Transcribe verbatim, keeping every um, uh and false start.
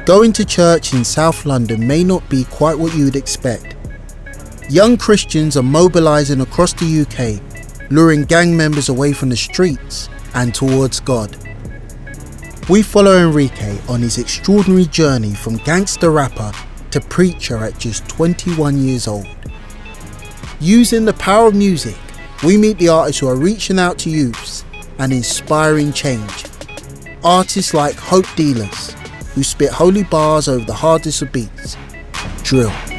Going to church in South London may not be quite what you would expect. Young Christians are mobilising across the U K, luring gang members away from the streets and towards God. We follow Enrique on his extraordinary journey from gangster rapper to preacher at just twenty-one years old. Using the power of music, we meet the artists who are reaching out to youths and inspiring change. Artists like Hope Dealers, who spit holy bars over the hardest of beats, drill.